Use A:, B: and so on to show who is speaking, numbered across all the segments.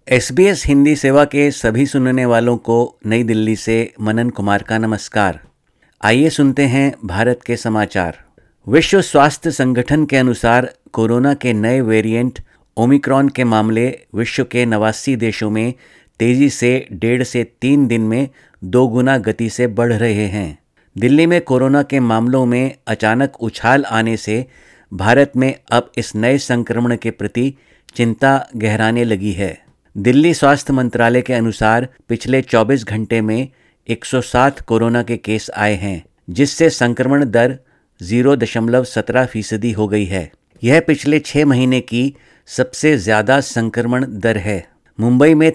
A: SBS Hindi सेवा के सभी सुनने वालों को नई दिल्ली से मनन कुमार का नमस्कार। आइए सुनते हैं भारत के समाचार। विश्व स्वास्थ्य संगठन के अनुसार कोरोना के नए वेरिएंट ओमिक्रॉन के मामले विश्व के 89 देशों में तेजी से 1.5 से 3 दिन में 2 गुना गति से बढ़ रहे हैं। दिल्ली में कोरोना के मामलों में अचानक उछाल आने से भारत में अब इस नए संक्रमण के प्रति चिंता गहराने लगी है। दिल्ली स्वास्थ्य मंत्रालय के अनुसार पिछले 24 घंटे में 107 कोरोना के केस आए हैं, जिससे संक्रमण दर 0.17% हो गई है। यह पिछले 6 महीने की सबसे ज़्यादा संक्रमण दर है। मुंबई में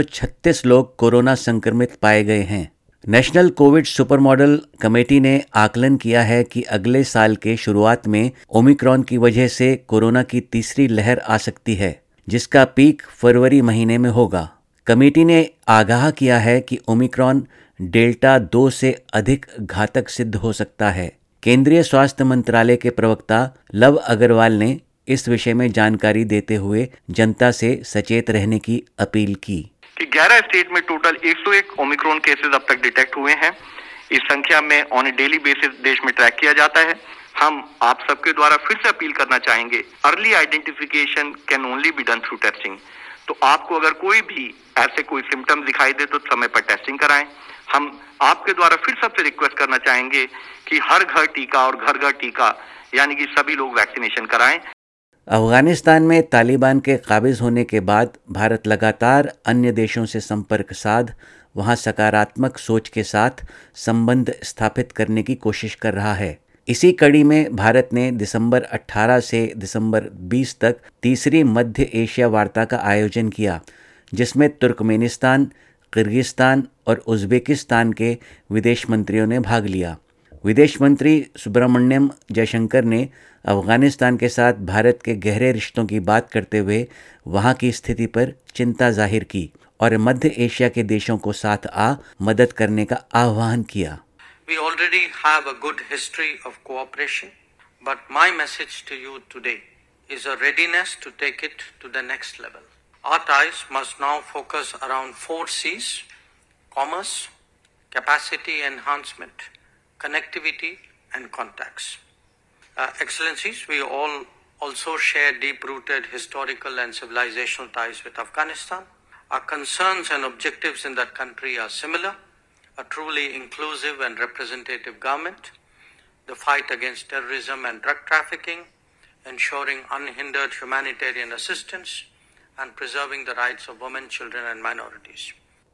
A: 336 लोग कोरोना संक्रमित पाए गए हैं। नेशनल कोविड सुपरमॉडल कमेटी ने आकलन किया है कि अगले साल के शुरुआत में ओमिक्रॉन की वजह से कोरोना की तीसरी लहर आ सकती है, जिसका पीक फरवरी महीने में होगा। कमेटी ने आगाह किया है कि ओमिक्रॉन डेल्टा 2 से अधिक घातक सिद्ध हो सकता है। केंद्रीय स्वास्थ्य मंत्रालय के प्रवक्ता लव अग्रवाल ने इस विषय में जानकारी देते हुए जनता से सचेत रहने की अपील की
B: कि 11 स्टेट में टोटल 101 ओमिक्रॉन केसेस अब तक डिटेक्ट हुए हैं। इस संख्या में ऑन ए डेली बेसिस देश में ट्रैक किया जाता है। हम आप सबके द्वारा फिर से अपील करना चाहेंगे, early identification can only be done through testing. तो आपको अगर कोई भी ऐसे कोई सिम्टम्स दिखाई दे तो समय पर टेस्टिंग कराएं। हम आपके द्वारा फिर सबसे रिक्वेस्ट करना चाहेंगे कि हर घर टीका और घर घर टीका यानी कि सभी लोग वैक्सीनेशन कराएं।
A: अफगानिस्तान में तालिबान के काबिज होने के बाद भारत लगातार अन्य देशों से संपर्क साध वहां सकारात्मक सोच के साथ संबंध स्थापित करने की कोशिश कर रहा है। इसी कड़ी में भारत ने दिसंबर 18 से दिसंबर 20 तक तीसरी मध्य एशिया वार्ता का आयोजन किया, जिसमें तुर्कमेनिस्तान, किर्गिस्तान और उज़्बेकिस्तान के विदेश मंत्रियों ने भाग लिया। विदेश मंत्री सुब्रमण्यम जयशंकर ने अफगानिस्तान के साथ भारत के गहरे रिश्तों की बात करते हुए वहां की स्थिति पर चिंता जाहिर की और मध्य एशिया के देशों को साथ आ मदद करने का आह्वान किया।
C: We already have a good history of cooperation, but my message to you today is a readiness to take it to the next level. Our ties must now focus around 4 C's: commerce, capacity enhancement, connectivity, and contacts. Excellencies, we all also share deep-rooted historical and civilizational ties with Afghanistan. Our concerns and objectives in that country are similar: a truly inclusive and representative government, the fight against terrorism and drug trafficking, ensuring unhindered humanitarian assistance, and preserving the rights of women, children, and minorities.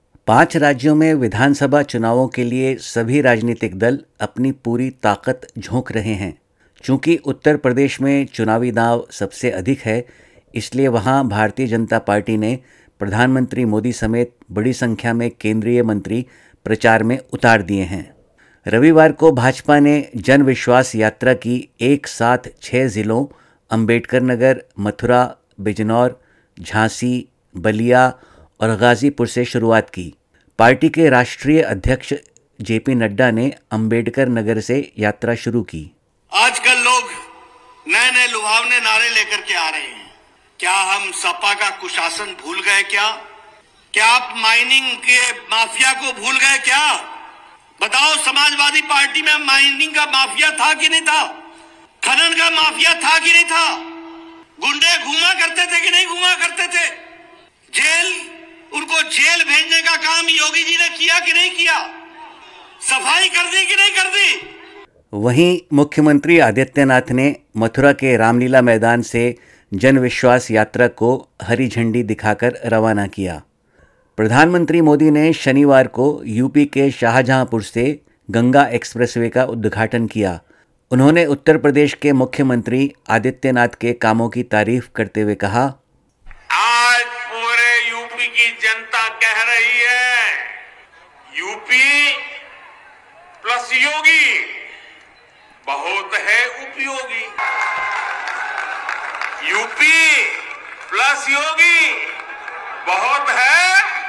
A: 5 राज्यों में विधानसभा चुनावों के लिए सभी राजनीतिक दल अपनी पूरी ताकत झोंक रहे हैं। चूंकि उत्तर प्रदेश में चुनावी दांव सबसे अधिक है, इसलिए वहां भारतीय जनता पार्टी ने प्रधानमंत्री मोदी समेत बड़ी संख्या में केंद्रीय मंत्री प्रचार में उतार दिए हैं। रविवार को भाजपा ने जन विश्वास यात्रा की एक साथ 6 जिलों अंबेडकर नगर, मथुरा, बिजनौर, झांसी, बलिया और गाजीपुर से शुरुआत की। पार्टी के राष्ट्रीय अध्यक्ष जेपी नड्डा ने अंबेडकर नगर से यात्रा शुरू की।
D: आजकल लोग नए नए लुभावने नारे लेकर के आ रहे हैं। क्या हम सपा का कुशासन भूल गए क्या? क्या आप माइनिंग के माफिया को भूल गए क्या? बताओ, समाजवादी पार्टी में माइनिंग का माफिया था कि नहीं था? खनन का माफिया था कि नहीं था? गुंडे घूमा करते थे कि नहीं घूमा करते थे? उनको जेल भेजने का काम योगी जी ने किया कि नहीं किया? सफाई कर दी कि नहीं कर दी?
A: वहीं मुख्यमंत्री आदित्यनाथ ने मथुरा के रामलीला मैदान से जन विश्वास यात्रा को हरी झंडी दिखाकर रवाना किया। प्रधानमंत्री मोदी ने शनिवार को यूपी के शाहजहांपुर से गंगा एक्सप्रेसवे का उद्घाटन किया। उन्होंने उत्तर प्रदेश के मुख्यमंत्री आदित्यनाथ के कामों की तारीफ करते हुए कहा,
D: आज पूरे यूपी की जनता कह रही है, यूपी प्लस योगी बहुत है उपयोगी। यूपी प्लस योगी बहुत है।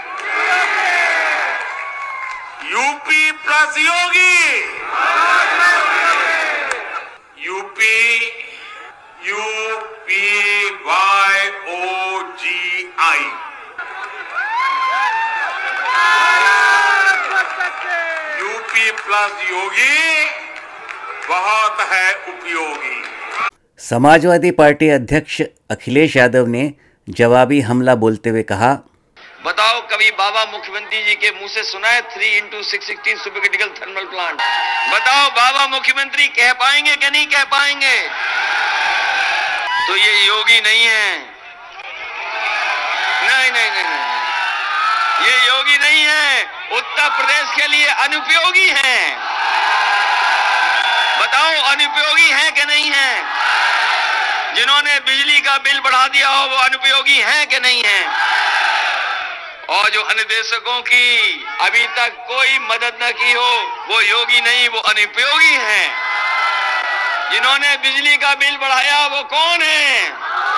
D: UP plus Yogi, UP UPYOGI। Plus Yogi बहुत है उपयोगी।
A: समाजवादी पार्टी अध्यक्ष अखिलेश यादव ने जवाबी हमला बोलते हुए कहा,
E: बताओ कभी बाबा मुख्यमंत्री जी के मुंह से सुना है 3x616 super critical thermal plant? बताओ बाबा मुख्यमंत्री कह पाएंगे कि नहीं कह पाएंगे? तो ये योगी नहीं है, नहीं नहीं नहीं, नहीं। ये योगी नहीं है, उत्तर प्रदेश के लिए अनुपयोगी है। बताओ अनुपयोगी है कि नहीं है? जिन्होंने बिजली का बिल बढ़ा दिया हो वो अनुपयोगी है कि नहीं है? और जो अनुदेशकों की अभी तक कोई मदद न की हो वो योगी नहीं, वो अनुपयोगी हैं। जिन्होंने बिजली का बिल बढ़ाया वो कौन है?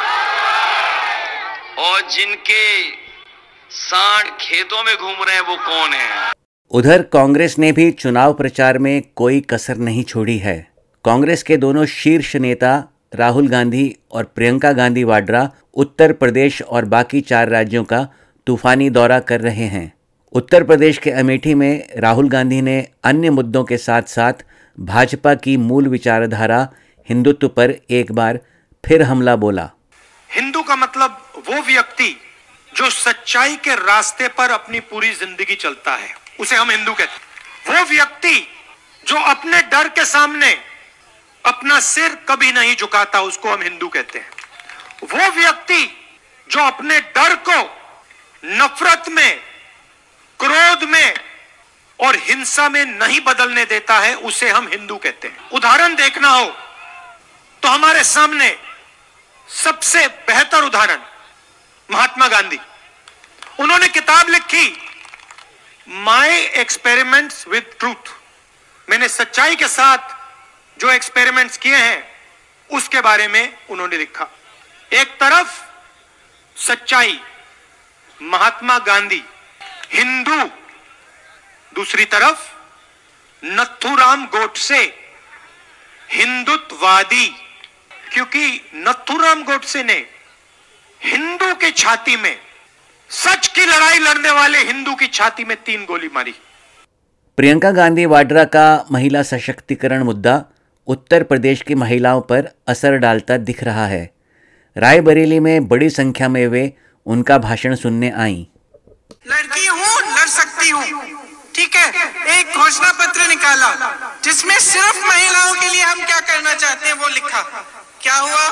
E: और जिनके सांड खेतों में घूम रहे हैं वो कौन है?
A: उधर कांग्रेस ने भी चुनाव प्रचार में कोई कसर नहीं छोड़ी है। कांग्रेस के दोनों शीर्ष नेता राहुल गांधी और प्रियंका गांधी वाड्रा उत्तर प्रदेश और बाकी 4 राज्यों का तूफानी दौरा कर रहे हैं। उत्तर प्रदेश के अमेठी में राहुल गांधी ने अन्य मुद्दों के साथ साथ भाजपा की मूल विचारधारा हिंदुत्व पर एक बार फिर हमला बोला।
F: हिंदू का मतलब वो व्यक्ति जो सच्चाई के रास्ते पर अपनी पूरी जिंदगी चलता है, उसे हम हिंदू कहते हैं। वो व्यक्ति जो अपने डर के सामने अपना सिर कभी नहीं झुकाता, उसको हम हिंदू कहते हैं। वो व्यक्ति जो अपने डर को नफरत में, क्रोध में और हिंसा में नहीं बदलने देता है, उसे हम हिंदू कहते हैं। उदाहरण देखना हो तो हमारे सामने सबसे बेहतर उदाहरण महात्मा गांधी। उन्होंने किताब लिखी माय एक्सपेरिमेंट्स विद ट्रूथ। मैंने सच्चाई के साथ जो एक्सपेरिमेंट्स किए हैं उसके बारे में उन्होंने लिखा। एक तरफ सच्चाई महात्मा गांधी हिंदू, दूसरी तरफ नथुराम गोडसे हिंदुत्ववादी। क्योंकि नथुराम गोडसे ने हिंदू की छाती में, सच की लड़ाई लड़ने वाले हिंदू की छाती में 3 गोली मारी।
A: प्रियंका गांधी वाड्रा का महिला सशक्तिकरण मुद्दा उत्तर प्रदेश की महिलाओं पर असर डालता दिख रहा है। रायबरेली में बड़ी संख्या में वे उनका भाषण सुनने आईं।
G: लड़की हूँ, लड़ सकती हूँ, ठीक है। एक घोषणा पत्र निकाला जिसमें सिर्फ महिलाओं के लिए हम क्या करना चाहते हैं वो लिखा। क्या हुआ?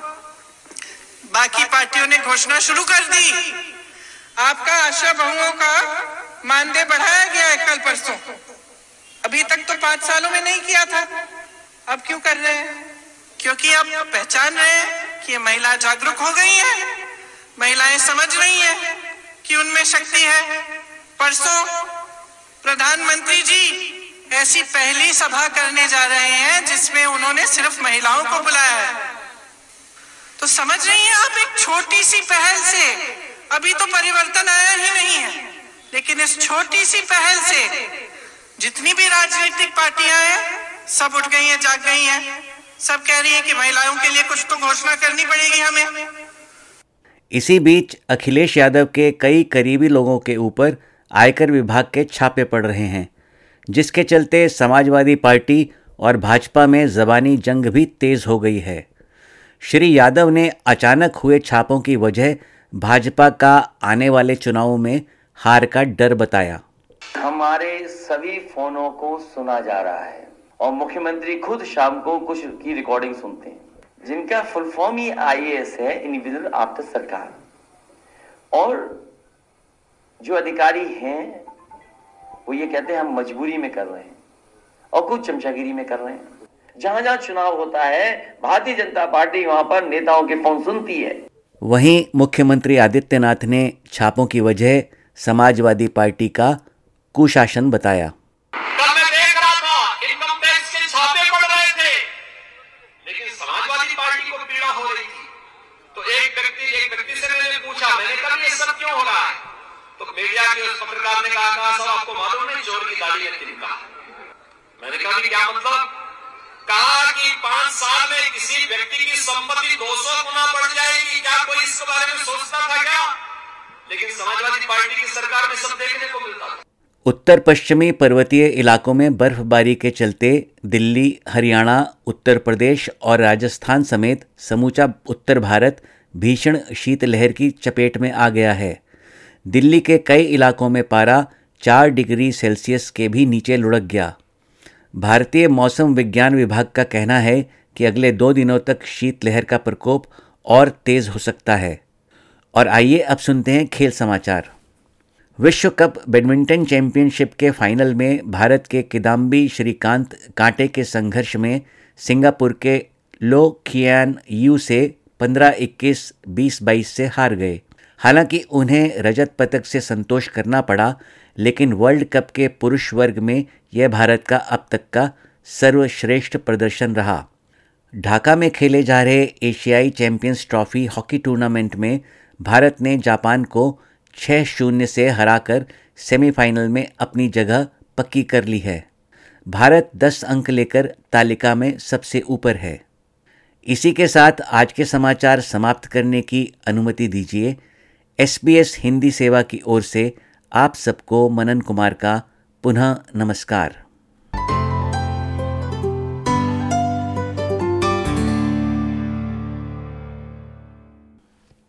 G: बाकी पार्टियों ने घोषणा शुरू कर दी। आपका आशा बहुओं का मानदेय बढ़ाया गया है कल परसों। अभी तक तो 5 सालों में नहीं किया था, अब क्यों कर रहे हैं? क्योंकि अब पहचान रहे हैं कि ये महिला जागरूक हो गई है, महिलाएं समझ रही हैं कि उनमें शक्ति है। परसों प्रधानमंत्री जी ऐसी पहली सभा करने जा रहे हैं जिसमें उन्होंने सिर्फ महिलाओं को बुलाया है। तो समझ रही हैं आप, एक छोटी सी पहल से अभी तो परिवर्तन आया ही नहीं है, लेकिन इस छोटी सी पहल से जितनी भी राजनीतिक पार्टियां हैं सब उठ गई हैं, जाग गई हैं। सब कह रही हैं कि महिलाओं के लिए कुछ तो घोषणा करनी पड़ेगी हमें।
A: इसी बीच अखिलेश यादव के कई करीबी लोगों के ऊपर आयकर विभाग के छापे पड़ रहे हैं, जिसके चलते समाजवादी पार्टी और भाजपा में ज़बानी जंग भी तेज हो गई है। श्री यादव ने अचानक हुए छापों की वजह भाजपा का आने वाले चुनावों में हार का डर बताया।
H: हमारे सभी फोनों को सुना जा रहा है और मुख्यमंत्री खुद शाम को कुछ की रिकॉर्डिंग सुनते हैं, जिनका फुल फॉर्म ही IAS है, इंडिविजुअल आफ्टर सरकार। और जो अधिकारी हैं वो ये कहते हैं हम मजबूरी में कर रहे हैं और कुछ चमचागिरी में कर रहे हैं। जहां जहां चुनाव होता है भारतीय जनता पार्टी वहां पर नेताओं के फोन सुनती है।
A: वहीं मुख्यमंत्री आदित्यनाथ ने छापों की वजह समाजवादी पार्टी का कुशासन बताया।
D: कल मैं देख रहा था इनकम टैक्स के छापे पड़ रहे थे, लेकिन समाजवादी पार्टी को पीड़ा हो रही थी। तो एक व्यक्ति से मैंने पूछा, मैंने कहा ये सब क्यों हो रहा है? तो मीडिया के उस पत्रकार ने कहा साहब आपको मालूम नहीं चोर की दाढ़ी है तिनका। मैंने कहा क्या मतलब? कहा कि 5 साल में किसी व्यक्ति की संपत्ति 200 गुना बढ़ जाएगी, क्या कोई इसके बारे में सोचता था क्या? लेकिन समाजवादी पार्टी की सरकार में सब देखने को मिलता था।
A: उत्तर पश्चिमी पर्वतीय इलाकों में बर्फबारी के चलते दिल्ली, हरियाणा, उत्तर प्रदेश और राजस्थान समेत समूचा उत्तर भारत भीषण शीतलहर की चपेट में आ गया है। दिल्ली के कई इलाकों में पारा 4 डिग्री सेल्सियस के भी नीचे लुढ़क गया। भारतीय मौसम विज्ञान विभाग का कहना है कि अगले 2 दिनों तक शीतलहर का प्रकोप और तेज हो सकता है। और आइए अब सुनते हैं खेल समाचार। विश्व कप बैडमिंटन चैंपियनशिप के फाइनल में भारत के किदाम्बी श्रीकांत कांटे के संघर्ष में सिंगापुर के लो खियान यू से 15-21, 20-22 से हार गए। हालांकि उन्हें रजत पदक से संतोष करना पड़ा, लेकिन वर्ल्ड कप के पुरुष वर्ग में यह भारत का अब तक का सर्वश्रेष्ठ प्रदर्शन रहा। ढाका में खेले जा रहे एशियाई चैंपियंस ट्रॉफी हॉकी टूर्नामेंट में भारत ने जापान को 6-0 से हराकर सेमीफाइनल में अपनी जगह पक्की कर ली है। भारत 10 अंक लेकर तालिका में सबसे ऊपर है। इसी के साथ आज के समाचार समाप्त करने की अनुमति दीजिए। SBS हिंदी सेवा की ओर से आप सबको मनन कुमार का पुनः नमस्कार।